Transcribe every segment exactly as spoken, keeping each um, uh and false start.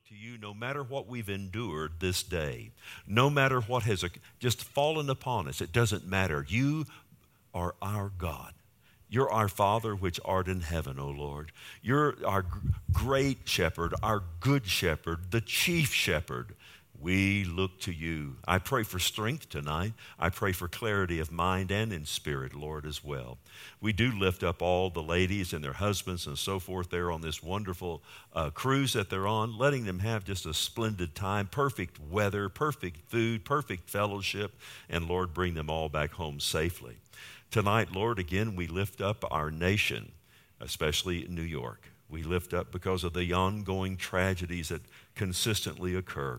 look to you no matter what we've endured this day, no matter what has just fallen upon us. It doesn't matter. You are our God. You're our Father which art in heaven, O Lord. You're our great shepherd, our good shepherd, the chief shepherd. We look to you. I pray for strength tonight. I pray for clarity of mind and in spirit, Lord, as well. We do lift up all the ladies and their husbands and so forth there on this wonderful uh, cruise that they're on, letting them have just a splendid time, perfect weather, perfect food, perfect fellowship, and Lord, bring them all back home safely. Tonight, Lord, again, we lift up our nation, especially New York. We lift up because of the ongoing tragedies that consistently occur.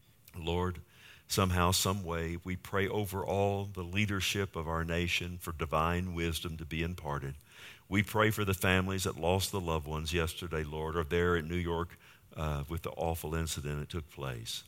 Lord, somehow, some way, we pray over all the leadership of our nation for divine wisdom to be imparted. We pray for the families that lost the loved ones yesterday, Lord, or there in New York uh, with the awful incident that took place.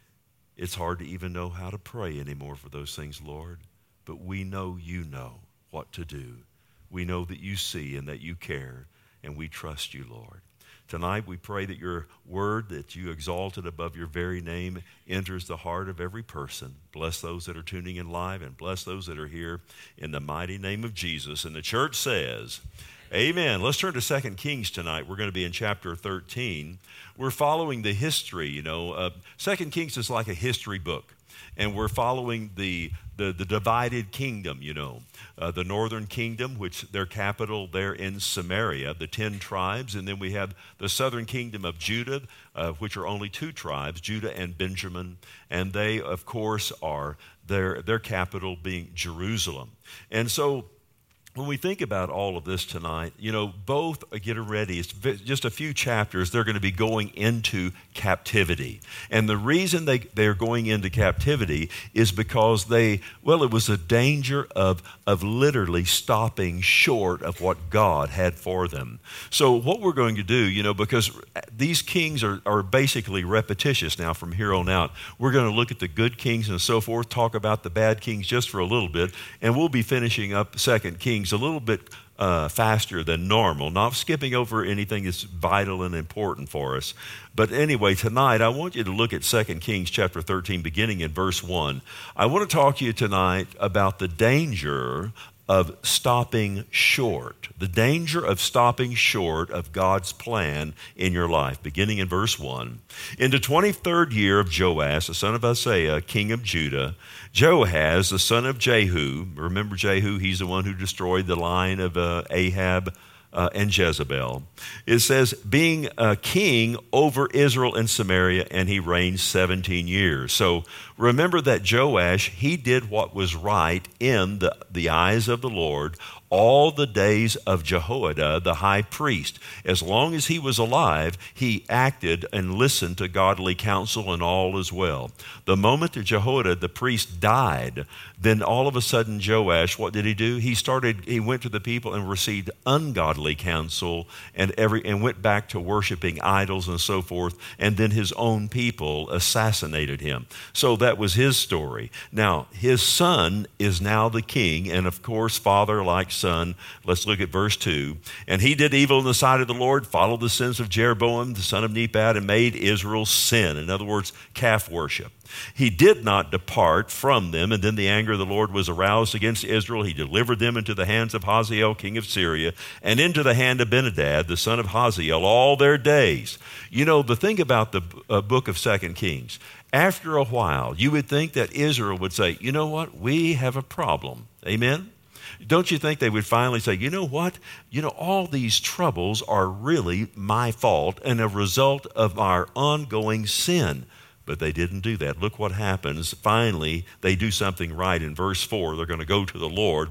It's hard to even know how to pray anymore for those things, Lord, but we know you know what to do. We know that you see and that you care, and we trust you, Lord. Tonight we pray that your word that you exalted above your very name enters the heart of every person. Bless those that are tuning in live and bless those that are here in the mighty name of Jesus. And the church says, amen. Let's turn to Second Kings tonight. We're going to be in chapter thirteen. We're following the history, you know. Uh, Second Kings is like a history book. And we're following the, the, the divided kingdom, you know. Uh, the northern kingdom, which their capital there in Samaria, the ten tribes. And then we have the southern kingdom of Judah, uh, which are only two tribes, Judah and Benjamin. And they, of course, are their, their capital being Jerusalem. And so when we think about all of this tonight, you know, both, get ready, it's just a few chapters, they're going to be going into captivity. And the reason they, they're going into captivity is because they, well, it was a danger of, of literally stopping short of what God had for them. So what we're going to do, you know, because these kings are, are basically repetitious now from here on out, we're going to look at the good kings and so forth, talk about the bad kings just for a little bit, and we'll be finishing up Second Kings a little bit uh, faster than normal, not skipping over anything that's vital and important for us. But anyway, tonight I want you to look at Second Kings chapter thirteen, beginning in verse one. I want to talk to you tonight about the danger of stopping short, the danger of stopping short of God's plan in your life, beginning in verse one. In the twenty-third year of Joash, the son of Uzziah, king of Judah, Jehoahaz, the son of Jehu, remember Jehu, he's the one who destroyed the line of uh, Ahab uh, and Jezebel. It says, being a king over Israel and Samaria, and he reigned seventeen years. So remember that Joash, he did what was right in the, the eyes of the Lord all the days of Jehoiada, the high priest. As long as he was alive, he acted and listened to godly counsel, and all is well. The moment that Jehoiada, the priest, died, then all of a sudden Joash, what did he do? He started, he went to the people and received ungodly counsel and every and went back to worshiping idols and so forth, and then his own people assassinated him. So that was his story. Now, his son is now the king, and of course, father like son. Let's look at verse two. And he did evil in the sight of the Lord, followed the sins of Jeroboam, the son of Nebat, and made Israel sin. In other words, calf worship. He did not depart from them, and then the anger of the Lord was aroused against Israel. He delivered them into the hands of Hazael, king of Syria, and into the hand of Ben-hadad, the son of Hazael, all their days. You know, the thing about the uh, book of Second Kings, after a while, you would think that Israel would say, you know what, we have a problem. Amen? Don't you think they would finally say, you know what? You know, all these troubles are really my fault and a result of our ongoing sin. But they didn't do that. Look what happens. Finally, they do something right in verse four. They're going to go to the Lord.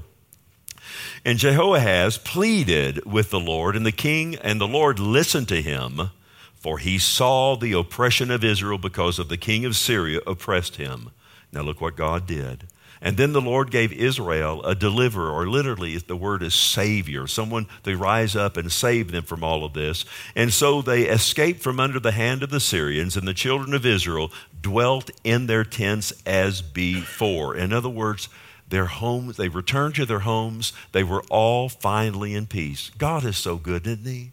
And Jehoahaz pleaded with the Lord, and the king and the Lord listened to him, for he saw the oppression of Israel because of the king of Syria oppressed him. Now look what God did. And then the Lord gave Israel a deliverer, or literally the word is savior, someone to rise up and save them from all of this. And so they escaped from under the hand of the Syrians, and the children of Israel dwelt in their tents as before. In other words, their homes, they returned to their homes. They were all finally in peace. God is so good, isn't he?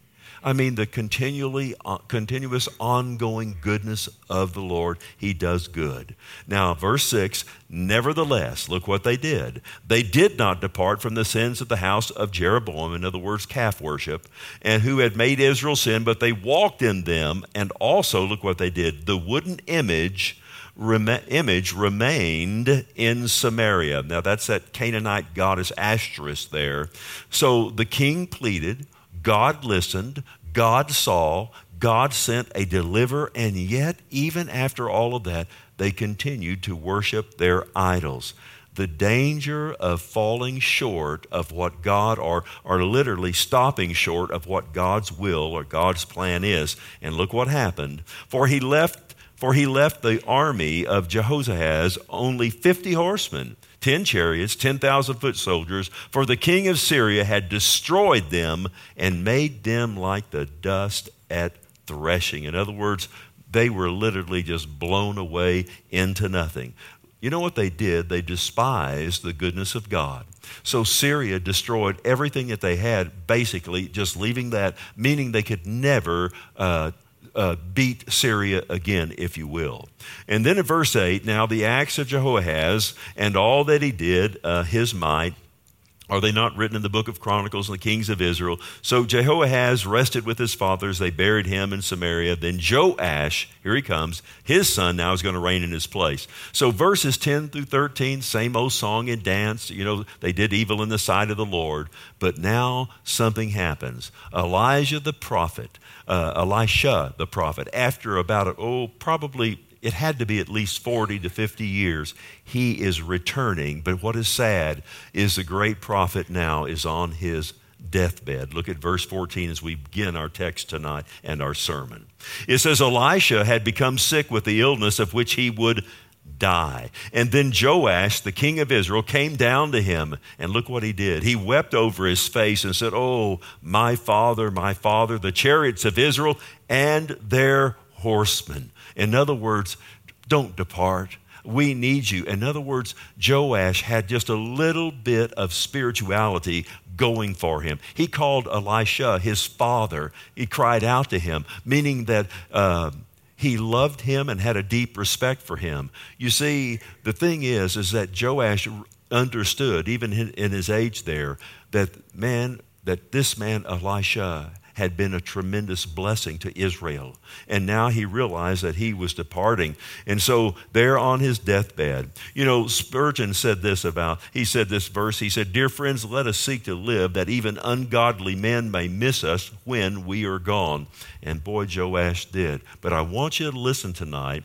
I mean, the continually, uh, continuous, ongoing goodness of the Lord. He does good. Now, verse six, nevertheless, look what they did. They did not depart from the sins of the house of Jeroboam, in other words, calf worship, and who had made Israel sin, but they walked in them, and also, look what they did, the wooden image Rem- image remained in Samaria. Now that's that Canaanite goddess Ashtoreth there. So the king pleaded, God listened, God saw, God sent a deliverer, and yet even after all of that, they continued to worship their idols. The danger of falling short of what God, or, or literally stopping short of what God's will or God's plan is. And look what happened. For he left For he left the army of Jehoahaz only fifty horsemen, ten chariots, ten thousand foot soldiers, for the king of Syria had destroyed them and made them like the dust at threshing. In other words, they were literally just blown away into nothing. You know what they did? They despised the goodness of God. So Syria destroyed everything that they had, basically just leaving that, meaning they could never uh, Uh, beat Syria again, if you will. And then in verse eight, now the acts of Jehoahaz and all that he did, uh, his might, are they not written in the book of Chronicles and the kings of Israel? So Jehoahaz rested with his fathers. They buried him in Samaria. Then Joash, here he comes, his son now is going to reign in his place. So verses ten through thirteen, same old song and dance. You know, they did evil in the sight of the Lord. But now something happens. Elijah the prophet, uh, Elisha the prophet, after about, oh, probably it had to be at least forty to fifty years, he is returning. But what is sad is the great prophet now is on his deathbed. Look at verse fourteen as we begin our text tonight and our sermon. It says, Elisha had become sick with the illness of which he would die. And then Joash, the king of Israel, came down to him, and look what he did. He wept over his face and said, oh, my father, my father, the chariots of Israel and their horsemen. In other words, don't depart. We need you. In other words, Joash had just a little bit of spirituality going for him. He called Elisha his father. He cried out to him, meaning that uh, he loved him and had a deep respect for him. You see, the thing is, is that Joash understood, even in his age there, that man, that this man Elisha had been a tremendous blessing to Israel. And now he realized that he was departing. And so there on his deathbed, you know, Spurgeon said this about, he said this verse, he said, dear friends, let us seek to live that even ungodly men may miss us when we are gone. And boy, Joash did. But I want you to listen tonight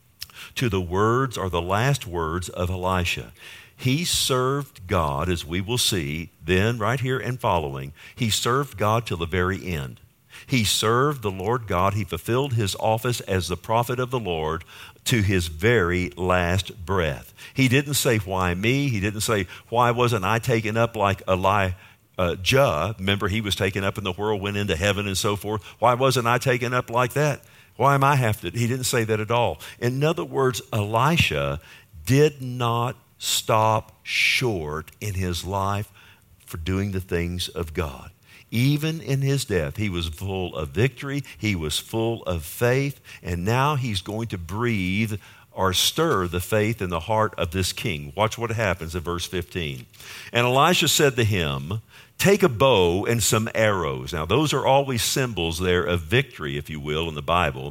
to the words or the last words of Elisha. He served God, as we will see, then right here and following, he served God till the very end. He served the Lord God. He fulfilled his office as the prophet of the Lord to his very last breath. He didn't say, why me? He didn't say, why wasn't I taken up like Elijah? Remember, he was taken up in the whirlwind into heaven and so forth. Why wasn't I taken up like that? Why am I have to? He didn't say that at all. In other words, Elisha did not stop short in his life for doing the things of God. Even in his death, he was full of victory, he was full of faith, and now he's going to breathe or stir the faith in the heart of this king. Watch what happens in verse fifteen. And Elisha said to him, take a bow and some arrows. Now, those are always symbols there of victory, if you will, in the Bible.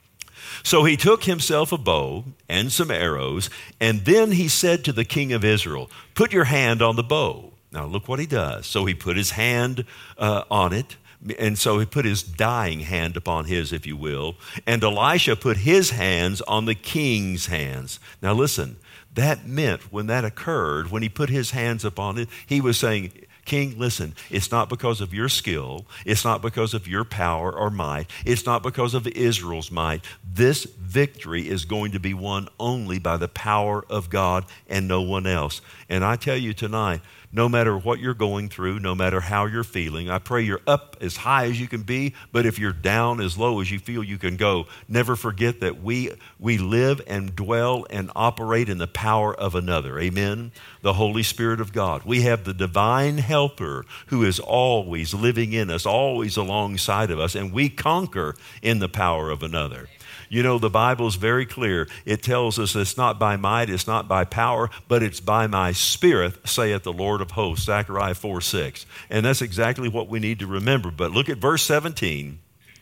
So he took himself a bow and some arrows, and then he said to the king of Israel, put your hand on the bow. Now look what he does. So he put his hand uh, on it, and so he put his dying hand upon his, if you will, and Elisha put his hands on the king's hands. Now listen, that meant when that occurred, when he put his hands upon it, he was saying, King, listen, it's not because of your skill. It's not because of your power or might. It's not because of Israel's might. This victory is going to be won only by the power of God and no one else. And I tell you tonight, No matter what you're going through, no matter how you're feeling, I pray you're up as high as you can be, but if you're down as low as you feel you can go, never forget that we we live and dwell and operate in the power of another. Amen? The Holy Spirit of God. We have the divine helper who is always living in us, always alongside of us, and we conquer in the power of another. You know, the Bible is very clear. It tells us it's not by might, it's not by power, but it's by my Spirit, saith the Lord of hosts, Zechariah four six. And that's exactly what we need to remember. But look at verse seventeen.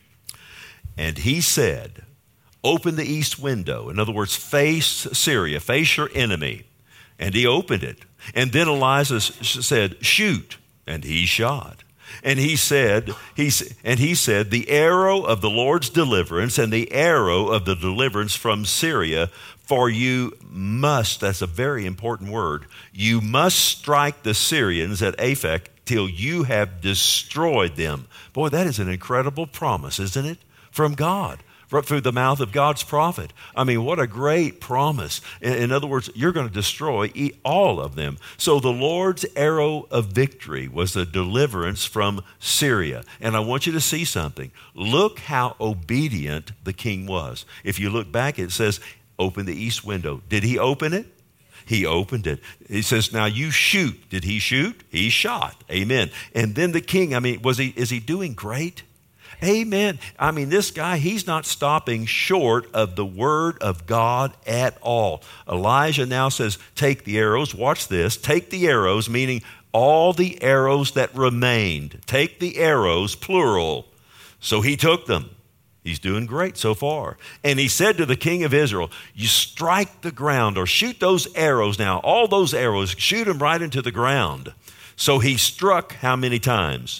And he said, open the east window. In other words, face Syria, face your enemy. And he opened it. And then Elijah said, shoot. And he shot. And he said, he, and he said, the arrow of the Lord's deliverance and the arrow of the deliverance from Syria, for you must, that's a very important word, you must strike the Syrians at Aphek till you have destroyed them. Boy, that is an incredible promise, isn't it? From God. Through the mouth of God's prophet. I mean, what a great promise. In, in other words, you're going to destroy all of them. So the Lord's arrow of victory was the deliverance from Syria. And I want you to see something. Look how obedient the king was. If you look back, it says, open the east window. Did he open it? He opened it. He says, now you shoot. Did he shoot? He shot. Amen. And then the king, I mean, was he, is he doing great? Amen. I mean, this guy, he's not stopping short of the word of God at all. Elijah now says, take the arrows. Watch this. Take the arrows, meaning all the arrows that remained. Take the arrows, plural. So he took them. He's doing great so far. And he said to the king of Israel, you strike the ground or shoot those arrows now. All those arrows, shoot them right into the ground. So he struck how many times?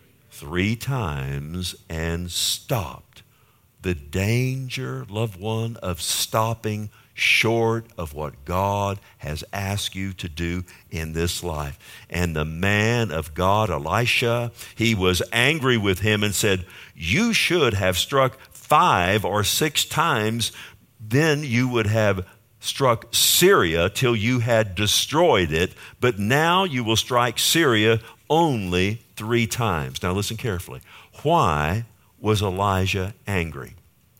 Three times and stopped. The danger, loved one, of stopping short of what God has asked you to do in this life. And the man of God, Elisha, he was angry with him and said, you should have struck five or six times, then you would have struck Syria till you had destroyed it, but now you will strike Syria only three times. Now listen carefully. Why was Elijah angry?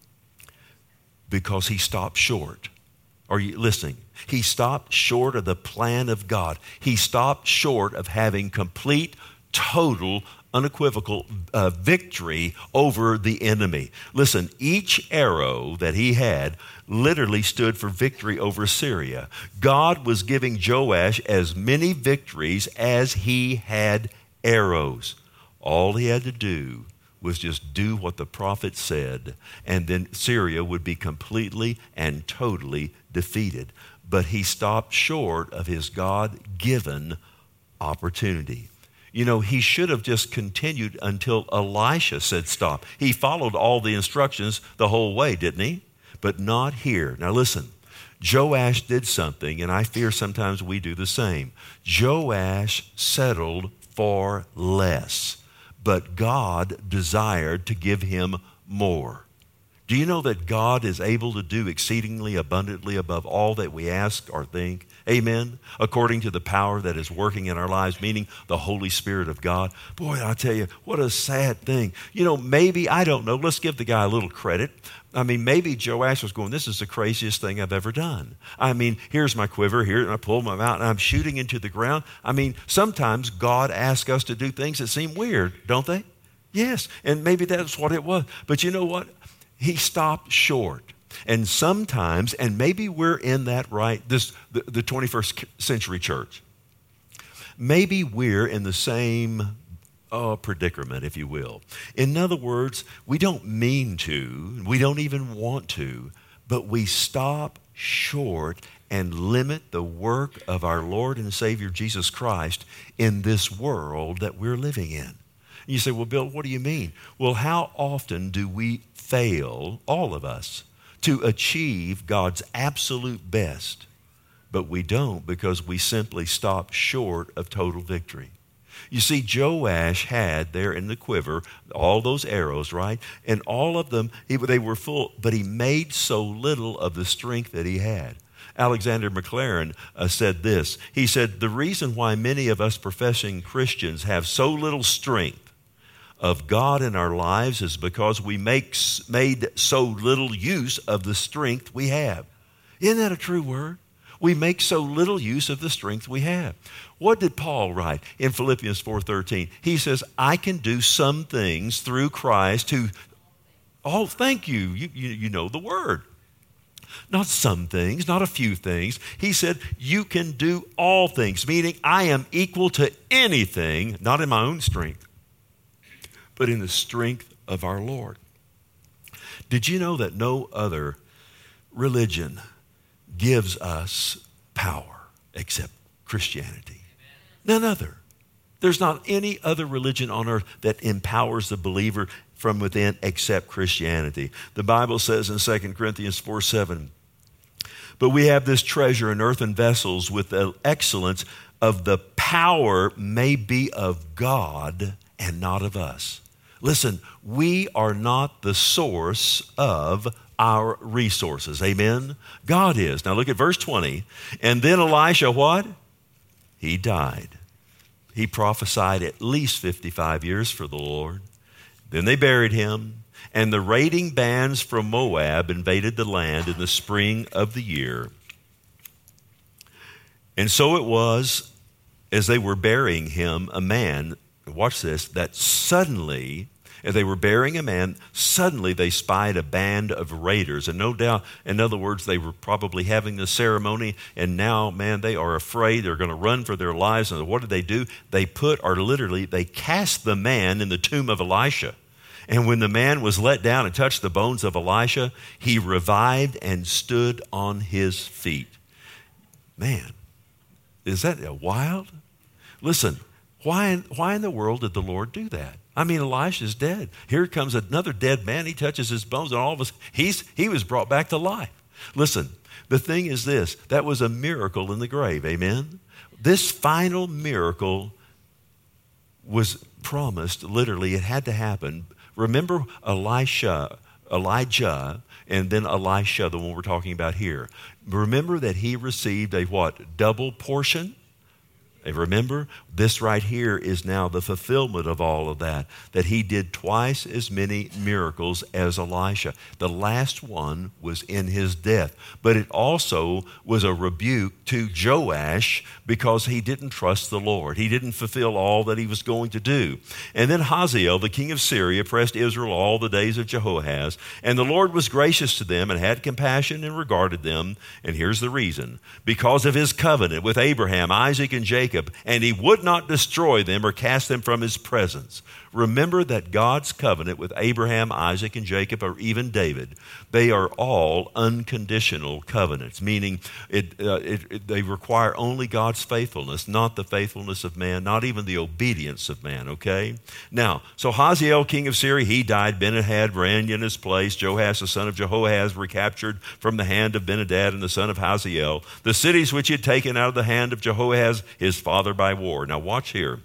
Because he stopped short. Are you listening? He stopped short of the plan of God. He stopped short of having complete, total, unequivocal uh, victory over the enemy. Listen, each arrow that he had literally stood for victory over Syria. God was giving Joash as many victories as he had arrows. All he had to do was just do what the prophet said, and then Syria would be completely and totally defeated. But he stopped short of his God-given opportunity. You know, he should have just continued until Elisha said stop. He followed all the instructions the whole way, didn't he? But not here. Now listen, Joash did something, and I fear sometimes we do the same. Joash settled for less, but God desired to give him more. Do you know that God is able to do exceedingly abundantly above all that we ask or think? Amen? According to the power that is working in our lives, meaning the Holy Spirit of God. Boy, I tell you, what a sad thing. You know, maybe, I don't know, let's give the guy a little credit. I mean, maybe Joash was going, this is the craziest thing I've ever done. I mean, here's my quiver here, and I pull them out, and I'm shooting into the ground. I mean, sometimes God asks us to do things that seem weird, don't they? Yes, and maybe that's what it was. But you know what? He stopped short. And sometimes, and maybe we're in that right, this the, the twenty-first century church. Maybe we're in the same uh, predicament, if you will. In other words, we don't mean to, we don't even want to, but we stop short and limit the work of our Lord and Savior Jesus Christ in this world that we're living in. And you say, well, Bill, what do you mean? Well, how often do we fail, all of us, to achieve God's absolute best, but we don't because we simply stop short of total victory. You see, Joash had there in the quiver all those arrows, right? And all of them, he, they were full, but he made so little of the strength that he had. Alexander McLaren uh, said this. He said, the reason why many of us professing Christians have so little strength of God in our lives is because we make made so little use of the strength we have. Isn't that a true word? We make so little use of the strength we have. What did Paul write in Philippians four thirteen? He says, I can do some things through Christ who, oh, thank you. You, you, you know the word. Not some things, not a few things. He said, you can do all things, meaning I am equal to anything, not in my own strength, but in the strength of our Lord. Did you know that no other religion gives us power except Christianity? None other. There's not any other religion on earth that empowers the believer from within except Christianity. The Bible says in Second Corinthians four seven, but we have this treasure in earthen vessels with the excellence of the power may be of God and not of us. Listen, we are not the source of our resources. Amen? God is. Now look at verse twenty. And then Elisha, what? He died. He prophesied at least fifty-five years for the Lord. Then they buried him, and the raiding bands from Moab invaded the land in the spring of the year. And so it was, as they were burying him, a man, watch this, that suddenly, as they were burying a man, suddenly they spied a band of raiders. And no doubt, in other words, they were probably having the ceremony, and now, man, they are afraid. They're going to run for their lives. And what did they do? They put, or literally, they cast the man in the tomb of Elisha. And when the man was let down and touched the bones of Elisha, he revived and stood on his feet. Man, is that wild? Listen, why, why in the world did the Lord do that? I mean, Elisha's dead. Here comes another dead man. He touches his bones, and all of us, he's, he was brought back to life. Listen, the thing is this. That was a miracle in the grave, amen? This final miracle was promised, literally, it had to happen. Remember Elisha, Elijah, and then Elisha, the one we're talking about here. Remember that he received a what? Double portion? Remember, this right here is now the fulfillment of all of that, that he did twice as many miracles as Elisha. The last one was in his death, but it also was a rebuke to Joash because he didn't trust the Lord. He didn't fulfill all that he was going to do. And then Hazael, the king of Syria, oppressed Israel all the days of Jehoahaz, and the Lord was gracious to them and had compassion and regarded them. And here's the reason: because of his covenant with Abraham, Isaac, and Jacob, and he would not destroy them or cast them from his presence. Remember that God's covenant with Abraham, Isaac, and Jacob, or even David, they are all unconditional covenants, meaning it, uh, it, it, they require only God's faithfulness, not the faithfulness of man, not even the obedience of man, okay? Now, so Hazael, king of Syria, he died. Ben-Hadad reigned in his place. Joash, the son of Jehoahaz, recaptured from the hand of Ben-Hadad and the son of Hazael the cities which he had taken out of the hand of Jehoahaz, his father, by war. Now watch here.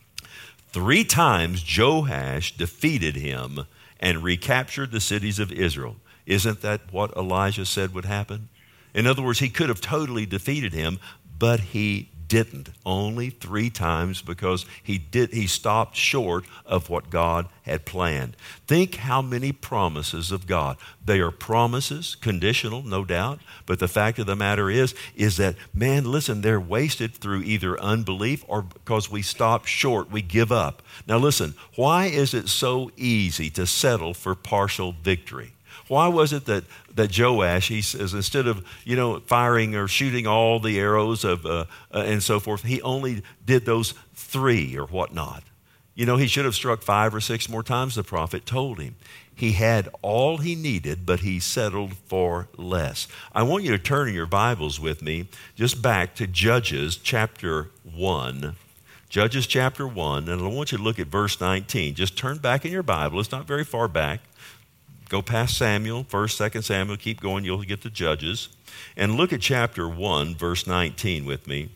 Three times Joash defeated him and recaptured the cities of Israel. Isn't that what Elijah said would happen? In other words, he could have totally defeated him, but he didn't. Only three times, because he did he stopped short of what God had planned. Think how many promises of God. They are promises, conditional, no doubt, but the fact of the matter is, is that, man, listen, they're wasted through either unbelief or because we stop short, we give up. Now listen, why is it so easy to settle for partial victory? Why was it that, that Joash, he says, instead of, you know, firing or shooting all the arrows of uh, uh, and so forth, he only did those three or whatnot? You know, he should have struck five or six more times, the prophet told him. He had all he needed, but he settled for less. I want you to turn in your Bibles with me just back to Judges chapter one. Judges chapter one, and I want you to look at verse nineteen. Just turn back in your Bible. It's not very far back. Go past Samuel, first, second Samuel, keep going, you'll get to Judges. And look at chapter one, verse nineteen with me.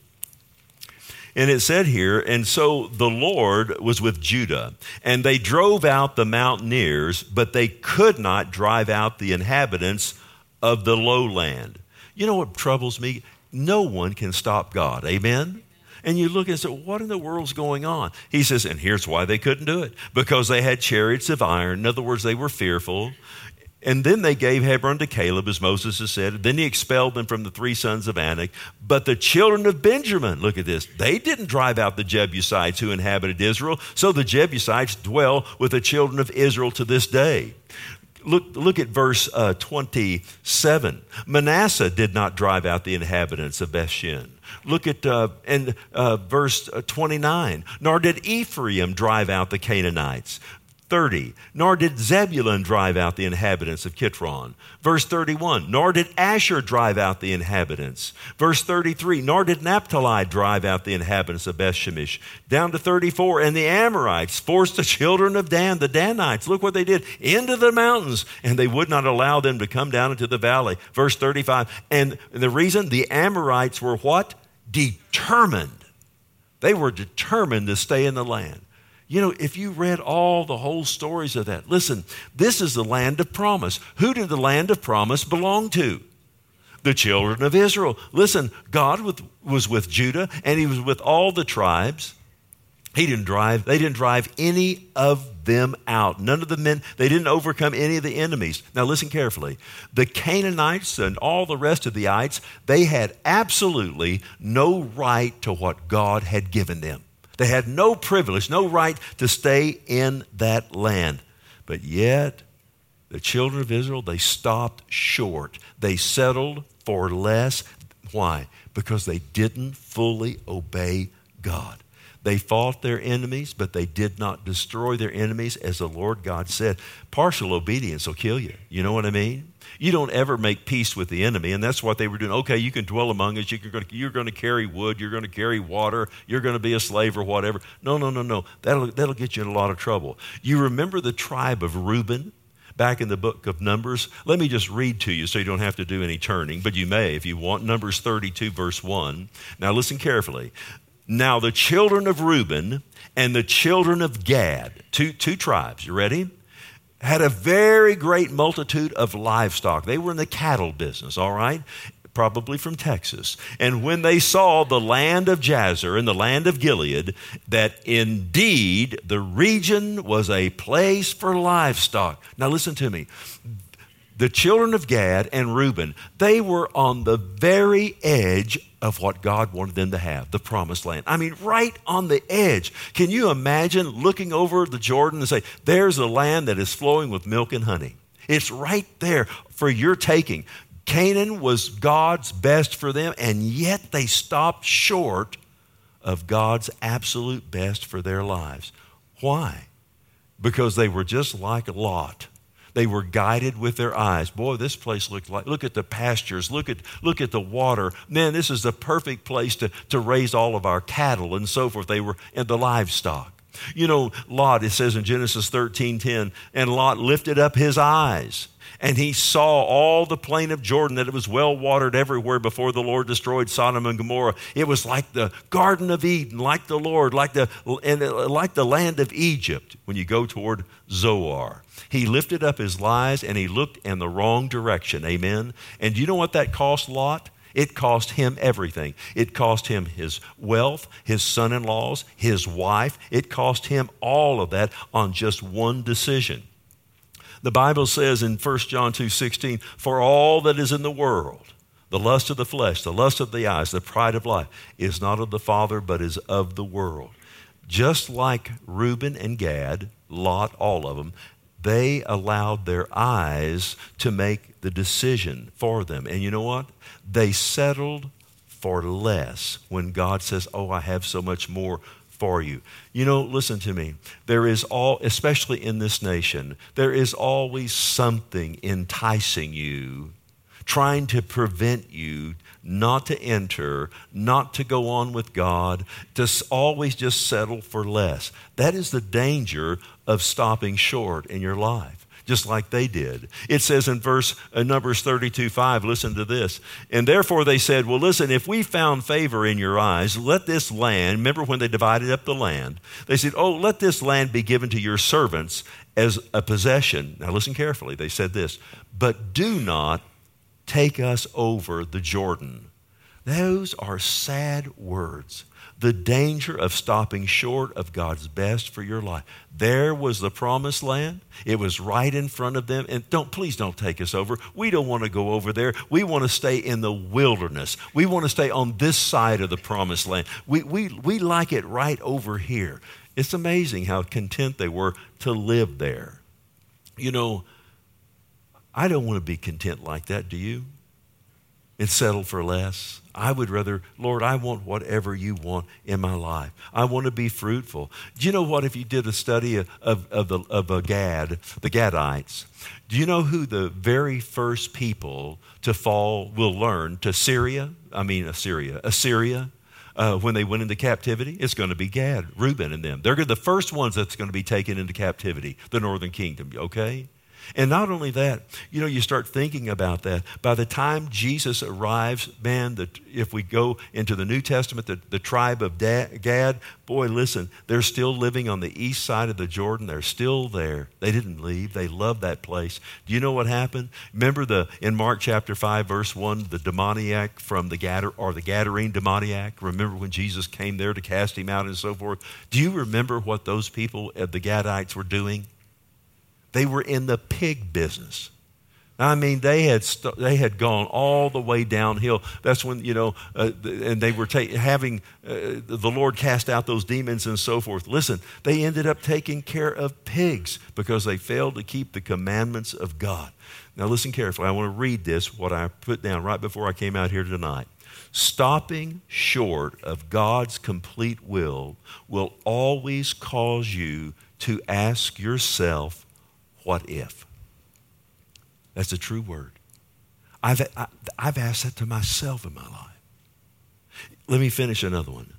And it said here, and so the Lord was with Judah, and they drove out the mountaineers, but they could not drive out the inhabitants of the lowland. You know what troubles me? No one can stop God. Amen? And you look and say, what in the world's going on? He says, and here's why they couldn't do it. Because they had chariots of iron. In other words, they were fearful. And then they gave Hebron to Caleb, as Moses has said. Then he expelled them from the three sons of Anak. But the children of Benjamin, look at this, they didn't drive out the Jebusites who inhabited Israel. So the Jebusites dwell with the children of Israel to this day. Look, look at verse uh, twenty-seven. Manasseh did not drive out the inhabitants of Bethshean. Look at uh, and, uh, verse twenty-nine. Nor did Ephraim drive out the Canaanites. thirty. Nor did Zebulun drive out the inhabitants of Kitron. Verse thirty-one. Nor did Asher drive out the inhabitants. Verse thirty-three. Nor did Naphtali drive out the inhabitants of Bethshemesh. Down to thirty-four. And the Amorites forced the children of Dan, the Danites, look what they did, into the mountains, and they would not allow them to come down into the valley. Verse thirty-five. And the reason, the Amorites were what? Determined. They were determined to stay in the land. You know, if you read all the whole stories of that, listen, this is the land of promise. Who did the land of promise belong to? The children of Israel. Listen, God was with Judah, and he was with all the tribes. He didn't drive, they didn't drive any of them out. None of the men, they didn't overcome any of the enemies. Now listen carefully. The Canaanites and all the rest of the ites, they had absolutely no right to what God had given them. They had no privilege, no right to stay in that land. But yet, the children of Israel, they stopped short. They settled for less. Why? Because they didn't fully obey God. They fought their enemies, but they did not destroy their enemies, as the Lord God said. Partial obedience will kill you. You know what I mean? You don't ever make peace with the enemy, and that's what they were doing. Okay, you can dwell among us. You can, you're going to carry wood. You're going to carry water. You're going to be a slave or whatever. No, no, no, no. That'll, that'll get you in a lot of trouble. You remember the tribe of Reuben back in the book of Numbers? Let me just read to you so you don't have to do any turning, but you may if you want. Numbers thirty-two, verse one. Now listen carefully. Now the children of Reuben and the children of Gad, two, two tribes, you ready? Had a very great multitude of livestock. They were in the cattle business, all right? Probably from Texas. And when they saw the land of Jazer and the land of Gilead, that indeed the region was a place for livestock. Now listen to me. The children of Gad and Reuben, they were on the very edge of what God wanted them to have, the promised land. I mean, right on the edge. Can you imagine looking over the Jordan and say, there's a land that is flowing with milk and honey. It's right there for your taking. Canaan was God's best for them, and yet they stopped short of God's absolute best for their lives. Why? Because they were just like Lot. They were guided with their eyes. Boy, this place looked like, look at the pastures, look at look at the water. Man, this is the perfect place to, to raise all of our cattle and so forth. They were in the livestock. You know, Lot, it says in Genesis thirteen ten, and Lot lifted up his eyes, and he saw all the plain of Jordan, that it was well watered everywhere before the Lord destroyed Sodom and Gomorrah. It was like the Garden of Eden, like the Lord, like the, and like the land of Egypt when you go toward Zoar. He lifted up his eyes and he looked in the wrong direction. Amen. And do you know what that cost Lot? It cost him everything. It cost him his wealth, his son-in-laws, his wife. It cost him all of that on just one decision. The Bible says in First John two sixteen, for all that is in the world, the lust of the flesh, the lust of the eyes, the pride of life, is not of the Father, but is of the world. Just like Reuben and Gad, Lot, all of them, they allowed their eyes to make the decision for them. And you know what? They settled for less when God says, oh, I have so much more for you. You know, listen to me. There is all, especially in this nation, there is always something enticing you, trying to prevent you not to enter, not to go on with God, to always just settle for less. That is the danger of stopping short in your life, just like they did. It says in verse uh, Numbers thirty-two five, listen to this. And therefore they said, well, listen, if we found favor in your eyes, let this land, remember when they divided up the land, they said, oh, let this land be given to your servants as a possession. Now listen carefully. They said this, but do not take us over the Jordan. Those are sad words. The danger of stopping short of God's best for your life. There was the promised land. It was right in front of them. And don't, please don't take us over. We don't want to go over there. We want to stay in the wilderness. We want to stay on this side of the promised land. We, we, we like it right over here. It's amazing how content they were to live there. You know, I don't want to be content like that, do you? And settle for less. I would rather, Lord, I want whatever you want in my life. I want to be fruitful. Do you know what, if you did a study of, of, of, the, of a Gad, the Gadites, do you know who the very first people to fall will learn to Syria? I mean Assyria. Assyria, uh, when they went into captivity, it's going to be Gad, Reuben and them. They're the first ones that's going to be taken into captivity, the northern kingdom, okay? And not only that, you know, you start thinking about that. By the time Jesus arrives, man, the, if we go into the New Testament, the, the tribe of Gad, boy, listen, they're still living on the east side of the Jordan. They're still there. They didn't leave. They loved that place. Do you know what happened? Remember the in Mark chapter five, verse one, the demoniac from the Gadar, or the Gadarene demoniac? Remember when Jesus came there to cast him out and so forth? Do you remember what those people, the Gadites, were doing? They were in the pig business. I mean, they had st- they had gone all the way downhill. That's when, you know, uh, and they were ta- having uh, the Lord cast out those demons and so forth. Listen, they ended up taking care of pigs because they failed to keep the commandments of God. Now listen carefully. I want to read this, what I put down right before I came out here tonight. Stopping short of God's complete will will always cause you to ask yourself, what if? That's a true word. I've, I, I've asked that to myself in my life. Let me finish another one.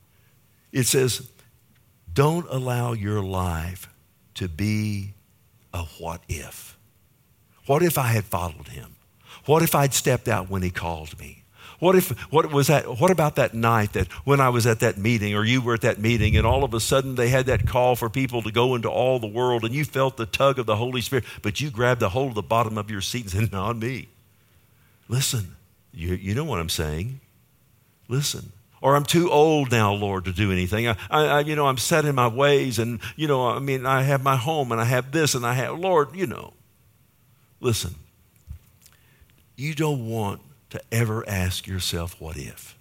It says, don't allow your life to be a what if. What if I had followed him? What if I'd stepped out when he called me? What if, what was that, what about that night that when I was at that meeting or you were at that meeting and all of a sudden they had that call for people to go into all the world and you felt the tug of the Holy Spirit, but you grabbed the hold of the bottom of your seat and said, not me. Listen, you, you know what I'm saying. Listen. Or I'm too old now, Lord, to do anything. I, I, you know, I'm set in my ways and, you know, I mean, I have my home and I have this and I have, Lord, you know. Listen, you don't want to ever ask yourself, what if?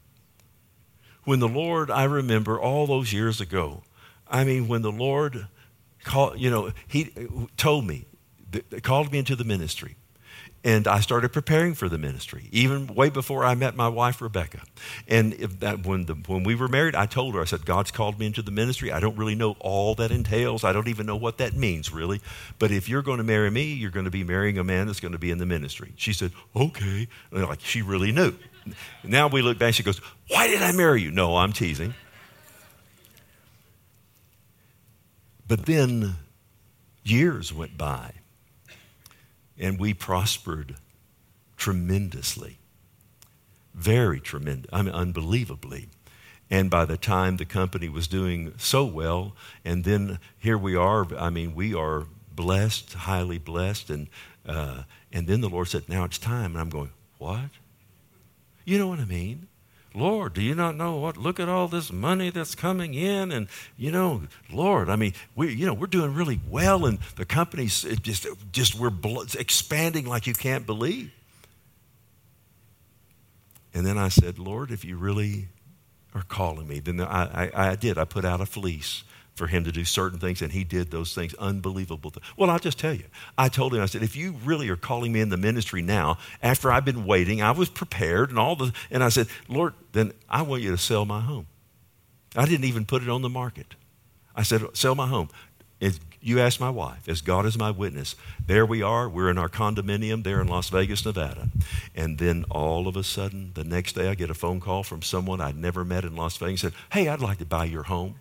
When the Lord, I remember all those years ago, I mean, when the Lord called, you know, he told me, called me into the ministry, and I started preparing for the ministry, even way before I met my wife, Rebecca. And if that, when, the, when we were married, I told her, I said, God's called me into the ministry. I don't really know all that entails. I don't even know what that means, really. But if you're going to marry me, you're going to be marrying a man that's going to be in the ministry. She said, okay. And like, she really knew. Now we look back, she goes, why did I marry you? No, I'm teasing. But then years went by. And we prospered tremendously, very tremendous, I mean, unbelievably. And by the time the company was doing so well, and then here we are, I mean, we are blessed, highly blessed. And, uh, and then the Lord said, now it's time. And I'm going, what? You know what I mean? Lord, do you not know what? Look at all this money that's coming in, and you know, Lord, I mean, we, you know, we're doing really well, and the company's it just, just we're expanding like you can't believe. And then I said, Lord, if you really are calling me, then I, I, I did. I put out a fleece for him to do certain things, and he did those things, unbelievable things. Well, I'll just tell you, I told him, I said, if you really are calling me in the ministry now, after I've been waiting, I was prepared and all the, and I said, Lord, then I want you to sell my home. I didn't even put it on the market. I said, sell my home. If you ask my wife, as God is my witness, there we are, we're in our condominium there in Las Vegas, Nevada. And then all of a sudden, the next day I get a phone call from someone I'd never met in Las Vegas and said, hey, I'd like to buy your home.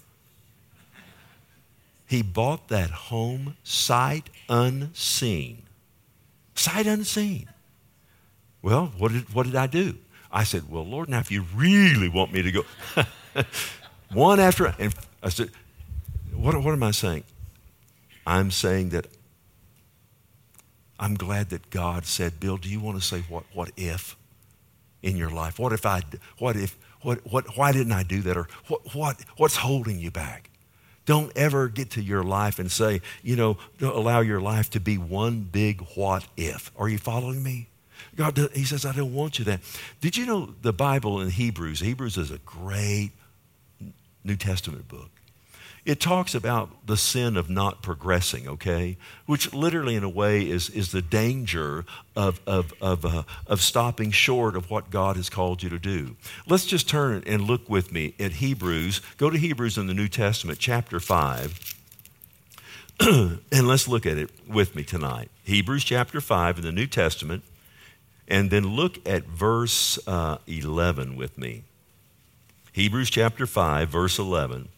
He bought that home sight unseen. Sight unseen. Well, what did, what did I do? I said, well, Lord, now if you really want me to go, one after, and I said, what, what am I saying? I'm saying that I'm glad that God said, Bill, do you want to say what, what if in your life? What if I, what if, what, what, why didn't I do that? Or what, what, what's holding you back? Don't ever get to your life and say, you know, don't allow your life to be one big what if. Are you following me? God, he says, I don't want you that. Did you know the Bible in Hebrews, Hebrews is a great New Testament book. It talks about the sin of not progressing, okay? Which literally in a way is, is the danger of, of, of, uh, of stopping short of what God has called you to do. Let's just turn and look with me at Hebrews. Go to Hebrews in the New Testament, chapter five. And let's look at it with me tonight. Hebrews chapter five in the New Testament. And then look at verse uh, eleven with me. Hebrews chapter five, verse eleven.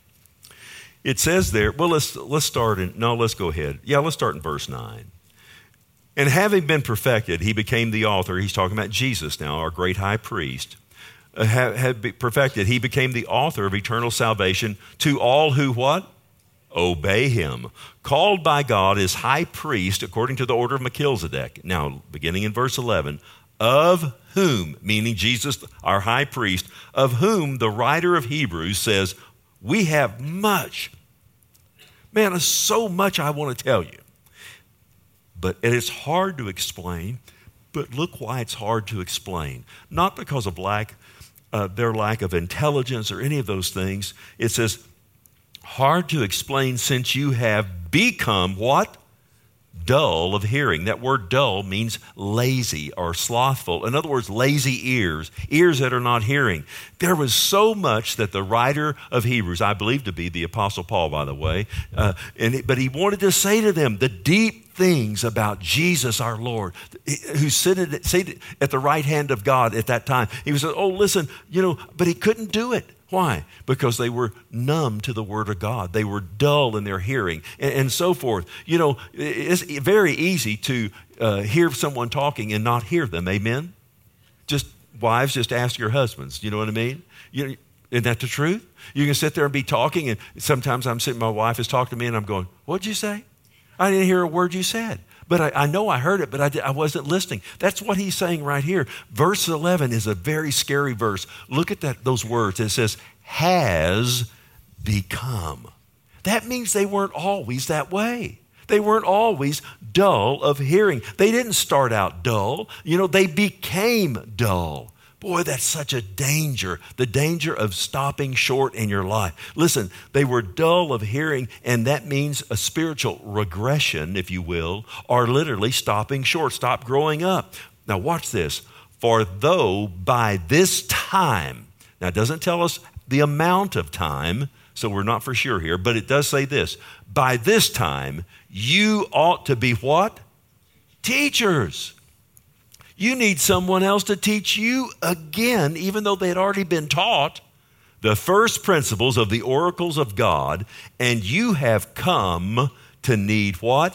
It says there, well, let's, let's start in, no, let's go ahead. Yeah, let's start in verse nine. And having been perfected, he became the author. He's talking about Jesus now, our great high priest. Uh, had, had be perfected, he became the author of eternal salvation to all who what? Obey him. Called by God as high priest according to the order of Melchizedek. Now, beginning in verse eleven, of whom, meaning Jesus, our high priest, of whom the writer of Hebrews says, we have much. Man, there's so much I want to tell you. But and it's hard to explain, but look why it's hard to explain. Not because of lack, uh, their lack of intelligence or any of those things. It says, hard to explain since you have become what? Dull of hearing. That word dull means lazy or slothful. In other words, lazy ears, ears that are not hearing. There was so much that the writer of Hebrews, I believe to be the Apostle Paul, by the way, uh, and it, but he wanted to say to them the deep things about Jesus our Lord, who seated, seated at the right hand of God at that time. He was, oh, listen, you know, but he couldn't do it. Why? Because they were numb to the Word of God. They were dull in their hearing and, and so forth. You know, it's very easy to uh, hear someone talking and not hear them. Amen? Just, wives, just ask your husbands. You know what I mean? You, isn't that the truth? You can sit there and be talking, and sometimes I'm sitting, my wife is talking to me, and I'm going, what'd you say? I didn't hear a word you said. But I, I know I heard it, but I, did, I wasn't listening. That's what he's saying right here. Verse eleven is a very scary verse. Look at that; those words. It says, has become. That means they weren't always that way. They weren't always dull of hearing. They didn't start out dull. You know, they became dull. Boy, that's such a danger, the danger of stopping short in your life. Listen, they were dull of hearing, and that means a spiritual regression, if you will, or literally stopping short, stop growing up. Now watch this. For though by this time, now it doesn't tell us the amount of time, so we're not for sure here, but it does say this. By this time, you ought to be what? Teachers. You need someone else to teach you again, even though they had already been taught the first principles of the oracles of God, and you have come to need what?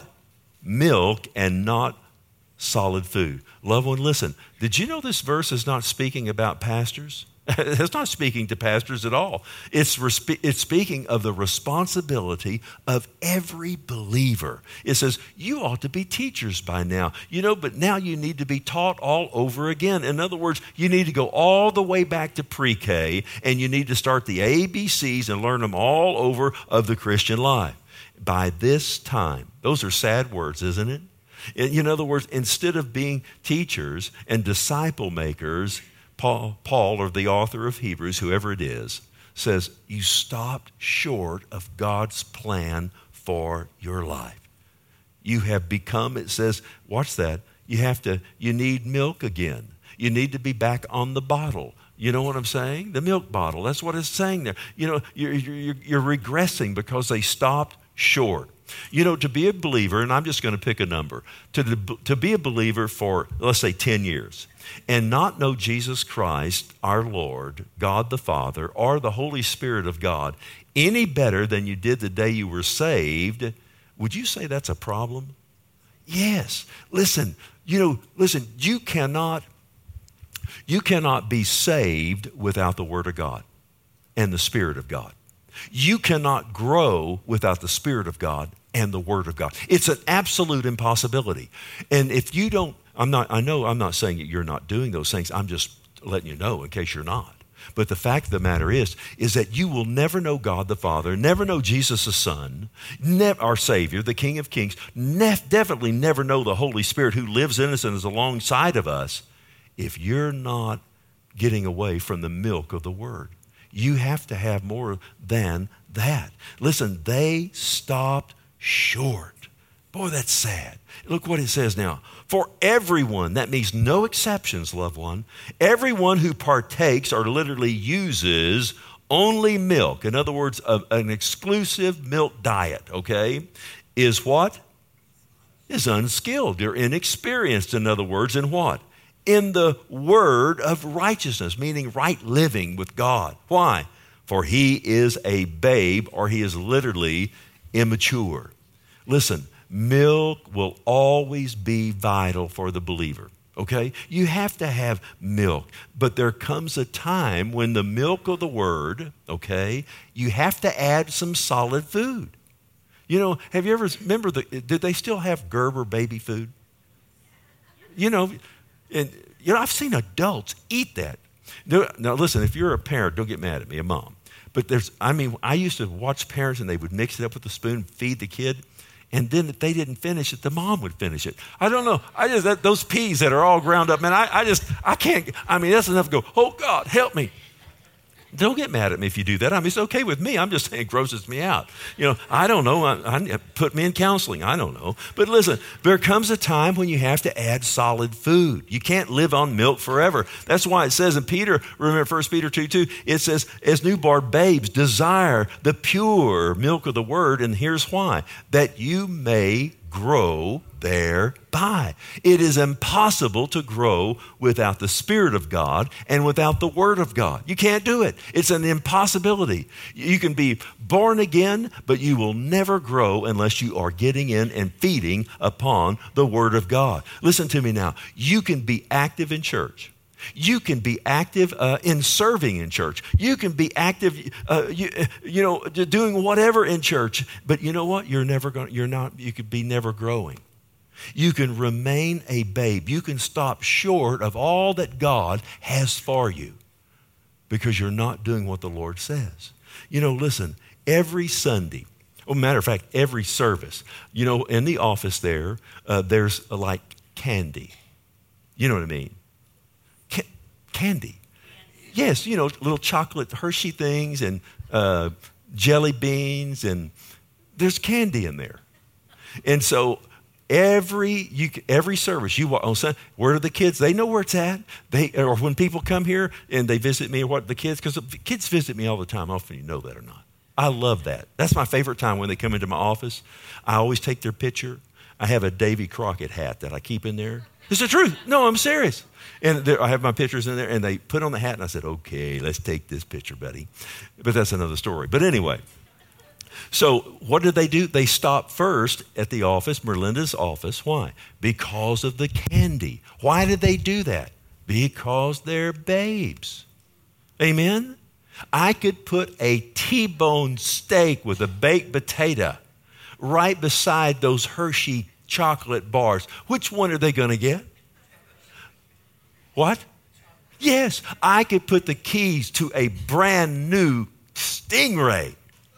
Milk and not solid food. Loved one, listen, did you know this verse is not speaking about pastors? It's not speaking to pastors at all. It's, respe- it's speaking of the responsibility of every believer. It says, you ought to be teachers by now. You know, but now you need to be taught all over again. In other words, you need to go all the way back to pre-K, and you need to start the A B Cs and learn them all over of the Christian life. By this time, those are sad words, isn't it? In other words, instead of being teachers and disciple makers, Paul, Paul, or the author of Hebrews, whoever it is, says you stopped short of God's plan for your life. You have become, it says, watch that, you have to, you need milk again. You need to be back on the bottle. You know what I'm saying? The milk bottle, that's what it's saying there. You know, you're, you're, you're regressing because they stopped short. You know, to be a believer, and I'm just going to pick a number, to, to be a believer for, let's say, ten years, and not know Jesus Christ, our Lord, God the Father, or the Holy Spirit of God any better than you did the day you were saved, would you say that's a problem? Yes. Listen, you know, listen, you cannot, you cannot be saved without the Word of God and the Spirit of God. You cannot grow without the Spirit of God and the Word of God. It's an absolute impossibility. And if you don't, I'm not, I know I'm not saying that you're not doing those things. I'm just letting you know in case you're not. But the fact of the matter is, is that you will never know God the Father, never know Jesus the Son, never, our Savior, the King of Kings, nef- definitely never know the Holy Spirit who lives in us and is alongside of us if you're not getting away from the milk of the Word. You have to have more than that. Listen, they stopped short. Boy, that's sad. Look what it says now. For everyone, that means no exceptions, loved one, everyone who partakes or literally uses only milk, in other words, a, an exclusive milk diet, okay, is what? Is unskilled. They're inexperienced, in other words, in what? In the word of righteousness, meaning right living with God. Why? For he is a babe, or he is literally immature. Listen, milk will always be vital for the believer, okay? You have to have milk, but there comes a time when the milk of the Word, okay, you have to add some solid food. You know, have you ever, remember, the, did they still have Gerber baby food? You know, and you know, I've seen adults eat that. Now, listen, if you're a parent, don't get mad at me, a mom. But there's, I mean, I used to watch parents and they would mix it up with a spoon, feed the kid. And then if they didn't finish it, the mom would finish it. I don't know. I just, that, those peas that are all ground up, man, I, I just, I can't, I mean, that's enough to go, oh God, help me. Don't get mad at me if you do that. I mean, it's okay with me. I'm just saying it grosses me out. You know, I don't know. I, I, put me in counseling. I don't know. But listen, there comes a time when you have to add solid food. You can't live on milk forever. That's why it says in Peter, remember First Peter two two, it says, as newborn babes, desire the pure milk of the Word. And here's why. That you may grow thereby. It is impossible to grow without the Spirit of God and without the Word of God. You can't do it. It's an impossibility. You can be born again, but you will never grow unless you are getting in and feeding upon the Word of God. Listen to me now. You can be active in church. You can be active uh, in serving in church. You can be active, uh, you, you know, doing whatever in church. But you know what? You're never going. You're not. You could be never growing. You can remain a babe. You can stop short of all that God has for you because you're not doing what the Lord says. You know, listen. Every Sunday, well, matter of fact, every service. You know, in the office there, uh, there's uh, like candy. You know what I mean? Candy. Yes, you know, little chocolate Hershey things and uh, jelly beans, and there's candy in there. And so every you, every service you walk on Sunday, where are the kids? They know where it's at. They or when people come here and they visit me, or what the kids, because the kids visit me all the time. I don't know if you know that or not. I love that. That's my favorite time when they come into my office. I always take their picture. I have a Davy Crockett hat that I keep in there. It's the truth. No, I'm serious. And there, I have my pictures in there, and they put on the hat, and I said, okay, let's take this picture, buddy. But that's another story. But anyway, so what did they do? They stopped first at the office, Merlinda's office. Why? Because of the candy. Why did they do that? Because they're babes. Amen? I could put a T-bone steak with a baked potato right beside those Hershey chocolate bars. Which one are they going to get? What? Yes, I could put the keys to a brand new Stingray.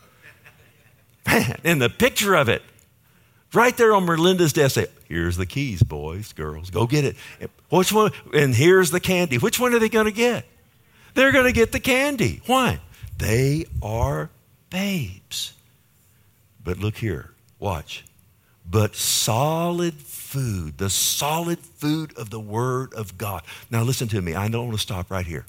Man, and the picture of it right there on Merlinda's desk. Say, here's the keys, boys, girls, go get it. Which one? And here's the candy. Which one are they going to get? They're going to get the candy. Why? They are babes. But look here, watch. But solid food, the solid food of the Word of God. Now listen to me. I don't want to stop right here.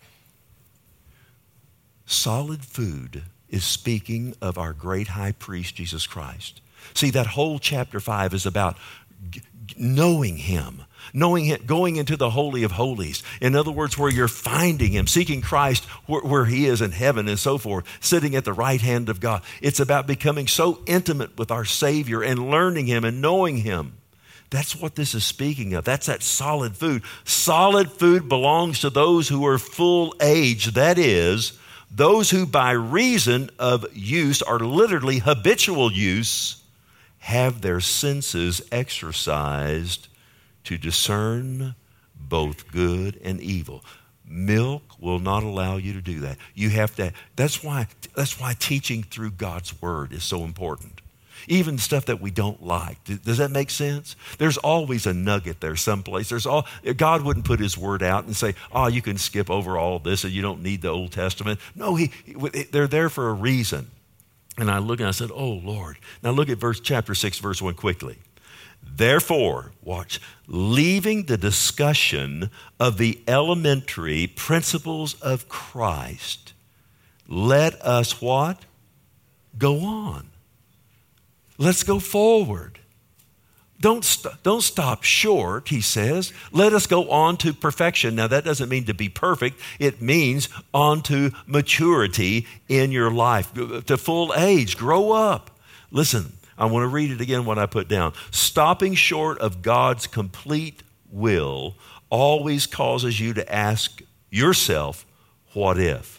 Solid food is speaking of our great high priest, Jesus Christ. See, that whole chapter five is about g- knowing Him. Knowing it, going into the Holy of Holies. In other words, where you're finding Him, seeking Christ where, where He is in heaven and so forth, sitting at the right hand of God. It's about becoming so intimate with our Savior and learning Him and knowing Him. That's what this is speaking of. That's that solid food. Solid food belongs to those who are full age. That is, those who by reason of use, or literally habitual use, have their senses exercised to discern both good and evil. Milk will not allow you to do that. You have to, that's why, that's why teaching through God's word is so important. Even stuff that we don't like. Does that make sense? There's always a nugget there someplace. There's all, God wouldn't put his word out and say, oh, you can skip over all of this and you don't need the Old Testament. No, he, they're there for a reason. And I look and I said, oh, Lord. Now look at verse chapter six, verse one quickly. Therefore, watch, leaving the discussion of the elementary principles of Christ, let us what? Go on. Let's go forward. Don't, st- don't stop short, he says. Let us go on to perfection. Now, that doesn't mean to be perfect. It means on to maturity in your life, to full age. Grow up. Listen, I want to read it again, what I put down. Stopping short of God's complete will always causes you to ask yourself, what if?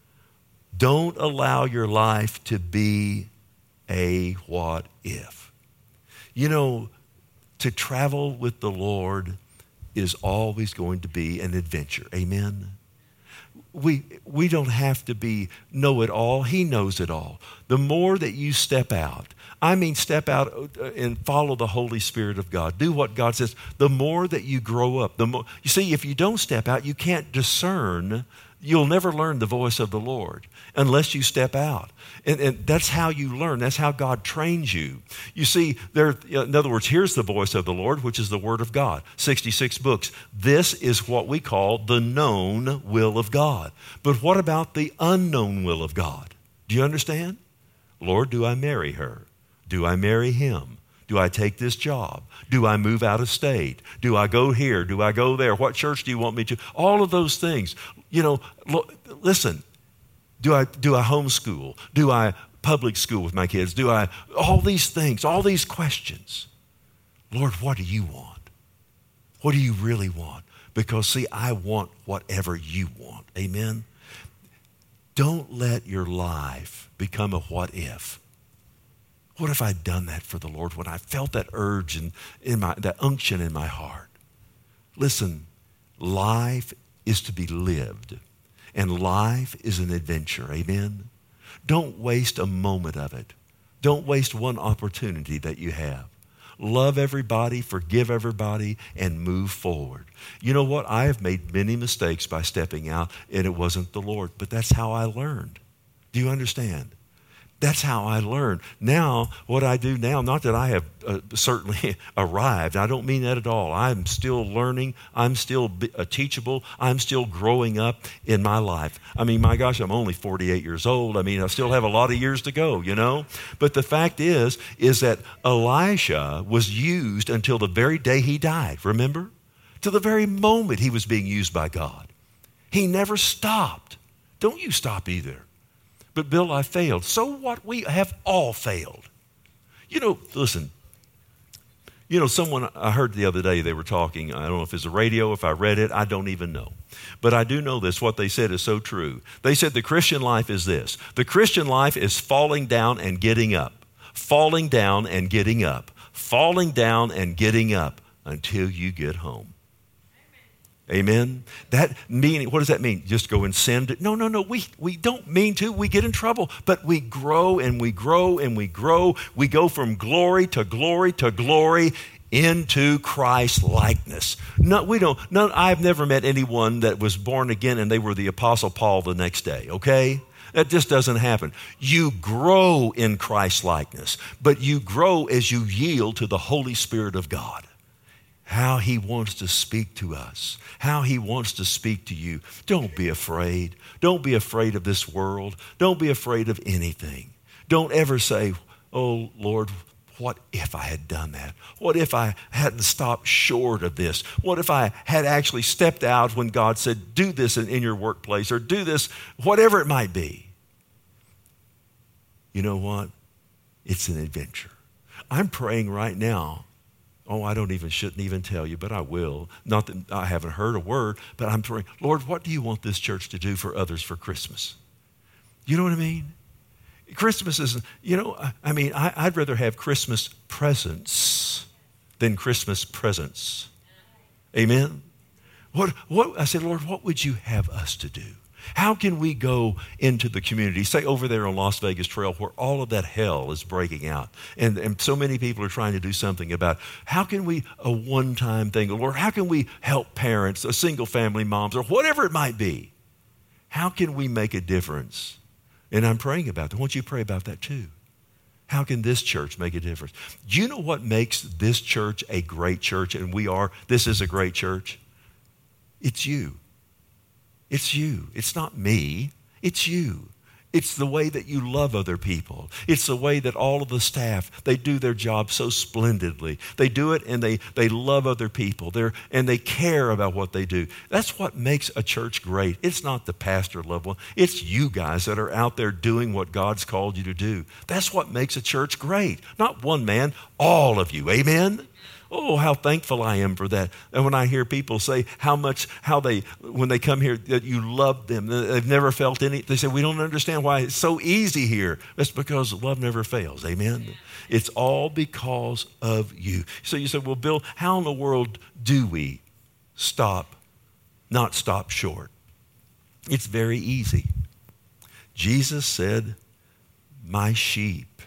Don't allow your life to be a what if. You know, to travel with the Lord is always going to be an adventure. Amen? We, we don't have to be know it all. He knows it all. The more that you step out, I mean step out and follow the Holy Spirit of God. Do what God says. The more that you grow up, the more, you see, if you don't step out, you can't discern. You'll never learn the voice of the Lord unless you step out. And, and that's how you learn. That's how God trains you. You see, there, in other words, here's the voice of the Lord, which is the Word of God. sixty-six books. This is what we call the known will of God. But what about the unknown will of God? Do you understand? Lord, do I marry her? Do I marry him? Do I take this job? Do I move out of state? Do I go here? Do I go there? What church do you want me to? All of those things. You know, look, listen, do I do I homeschool? Do I public school with my kids? Do I, all these things, all these questions. Lord, what do you want? What do you really want? Because see, I want whatever you want. Amen? Don't let your life become a what if. What if I'd done that for the Lord when I felt that urge and in my that unction in my heart? Listen, life is to be lived, and life is an adventure. Amen? Don't waste a moment of it. Don't waste one opportunity that you have. Love everybody, forgive everybody, and move forward. You know what? I have made many mistakes by stepping out, and it wasn't the Lord, but that's how I learned. Do you understand? That's how I learned. Now, what I do now, not that I have uh, certainly arrived. I don't mean that at all. I'm still learning. I'm still be, uh, teachable. I'm still growing up in my life. I mean, my gosh, I'm only forty-eight years old. I mean, I still have a lot of years to go, you know. But the fact is, is that Elisha was used until the very day he died, remember? To the very moment he was being used by God. He never stopped. Don't you stop either. But Bill, I failed. So what? We have all failed. You know, listen, you know, someone I heard the other day, they were talking, I don't know if it's a radio, if I read it, I don't even know. But I do know this, what they said is so true. They said the Christian life is this. The Christian life is falling down and getting up, falling down and getting up, falling down and getting up until you get home. Amen. That meaning, what does that mean? Just go and sin? No, no, no. We we don't mean to. We get in trouble, but we grow and we grow and we grow. We go from glory to glory to glory into Christ likeness. No, we don't. No, I've never met anyone that was born again and they were the Apostle Paul the next day. Okay. That just doesn't happen. You grow in Christ likeness, but you grow as you yield to the Holy Spirit of God. How he wants to speak to us, how he wants to speak to you. Don't be afraid. Don't be afraid of this world. Don't be afraid of anything. Don't ever say, oh, Lord, what if I had done that? What if I hadn't stopped short of this? What if I had actually stepped out when God said, do this in, in your workplace or do this, whatever it might be? You know what? It's an adventure. I'm praying right now. Oh, I don't even, shouldn't even tell you, but I will. Not that I haven't heard a word, but I'm praying, Lord, what do you want this church to do for others for Christmas? You know what I mean? Christmas is, you know, I, I mean, I, I'd rather have Christmas presents than Christmas presents. Amen? What, what, I said, Lord, what would you have us to do? How can we go into the community, say over there on Las Vegas Trail where all of that hell is breaking out and, and so many people are trying to do something about it. How can we, a one-time thing, Lord, how can we help parents, or single-family moms, or whatever it might be? How can we make a difference? And I'm praying about that. Won't you pray about that too? How can this church make a difference? Do you know what makes this church a great church? And we are, this is a great church. It's you. It's you. It's not me. It's you. It's the way that you love other people. It's the way that all of the staff, they do their job so splendidly. They do it and they, they love other people. They're, and they care about what they do. That's what makes a church great. It's not the pastor level. It's you guys that are out there doing what God's called you to do. That's what makes a church great. Not one man, all of you. Amen? Oh, how thankful I am for that. And when I hear people say how much, how they, when they come here, that you love them, they've never felt any, they say, we don't understand why it's so easy here. That's because love never fails. Amen? It's all because of you. So you say, well, Bill, how in the world do we stop, not stop short? It's very easy. Jesus said, my sheep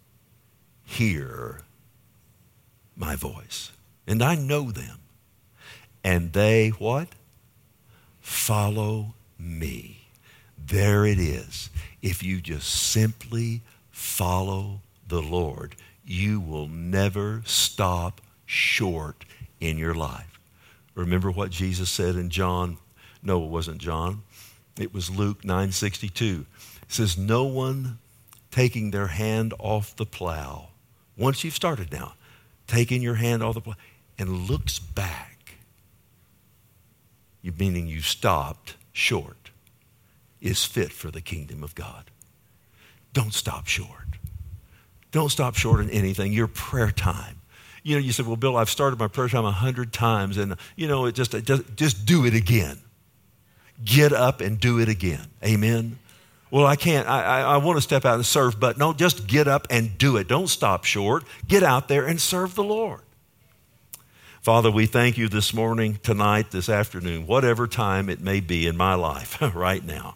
hear my voice, and I know them, and they what? Follow me. There it is. If you just simply follow the Lord, you will never stop short in your life. Remember what Jesus said in John? No, it wasn't John. It was Luke nine sixty-two. It says, no one taking their hand off the plow, once you've started now, taking your hand off the plow, and looks back, you meaning you stopped short, is fit for the kingdom of God. Don't stop short. Don't stop short in anything. Your prayer time. You know, you said, well, Bill, I've started my prayer time a hundred times, and, you know, it just, it just, just do it again. Get up and do it again. Amen? Well, I can't. I, I, I want to step out and serve, but no, just get up and do it. Don't stop short. Get out there and serve the Lord. Father, we thank you this morning, tonight, this afternoon, whatever time it may be in my life right now,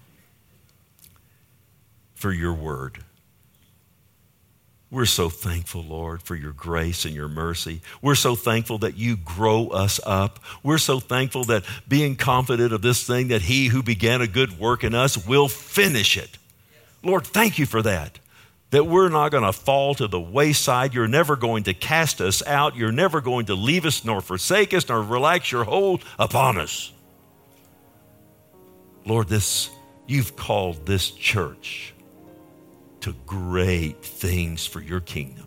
for your word. We're so thankful, Lord, for your grace and your mercy. We're so thankful that you grow us up. We're so thankful that being confident of this thing, that he who began a good work in us will finish it. Lord, thank you for that, that we're not going to fall to the wayside. You're never going to cast us out. You're never going to leave us nor forsake us nor relax your hold upon us. Lord, this, you've called this church to great things for your kingdom.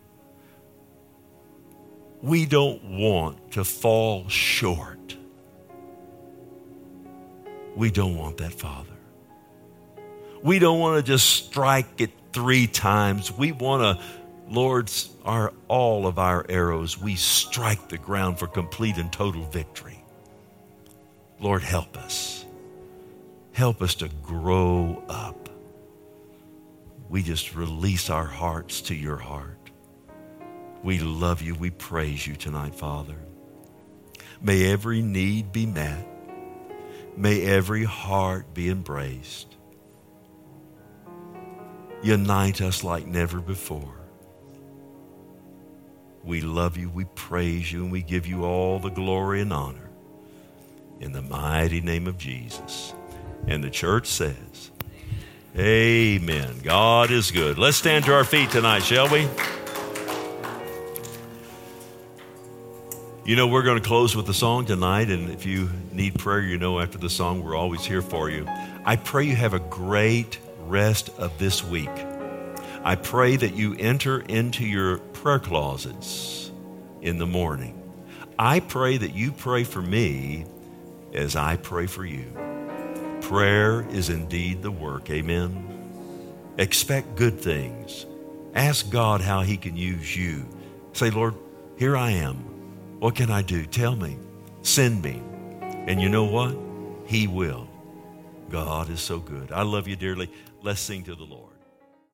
We don't want to fall short. We don't want that, Father. We don't want to just strike it three times. We want to, Lord, our, all of our arrows, we strike the ground for complete and total victory. Lord, help us. Help us to grow up. We just release our hearts to your heart. We love you. We praise you tonight, Father. May every need be met. May every heart be embraced. Unite us like never before. We love you. We praise you. And we give you all the glory and honor. In the mighty name of Jesus. And the church says, amen. God is good. Let's stand to our feet tonight, shall we? You know, we're going to close with a song tonight, and if you need prayer, you know after the song, we're always here for you. I pray you have a great rest of this week. I pray that you enter into your prayer closets in the morning. I pray that you pray for me as I pray for you. Prayer is indeed the work. Amen. Expect good things. Ask God how he can use you. Say, Lord, here I am. What can I do? Tell me. Send me. And you know what? He will. God is so good. I love you dearly. Let's sing to the Lord.